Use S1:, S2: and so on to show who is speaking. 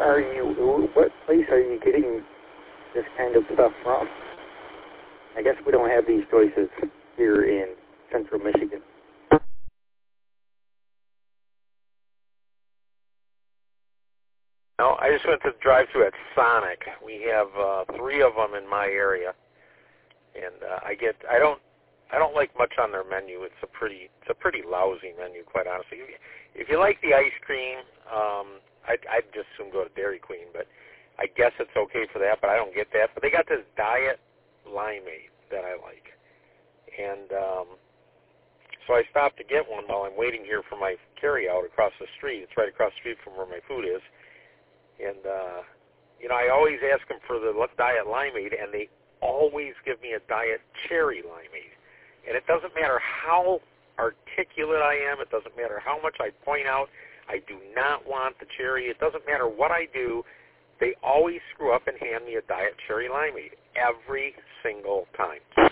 S1: what place are you getting this kind of stuff from? I guess we don't have these choices here in central Michigan.
S2: No, I just went to the drive-thru at Sonic. We have 3 of them in my area, and I don't like much on their menu. It's a pretty lousy menu, quite honestly. If you like the ice cream, I'd just soon go to Dairy Queen, but I guess it's okay for that, but I don't get that. But they got this Diet Limeade that I like, and so I stopped to get one while I'm waiting here for my carry-out across the street. It's right across the street from where my food is. And, I always ask them for the Diet Limeade, and they always give me a Diet Cherry Limeade. And it doesn't matter how articulate I am. It doesn't matter how much I point out. I do not want the cherry. It doesn't matter what I do. They always screw up and hand me a Diet Cherry Limeade every single time.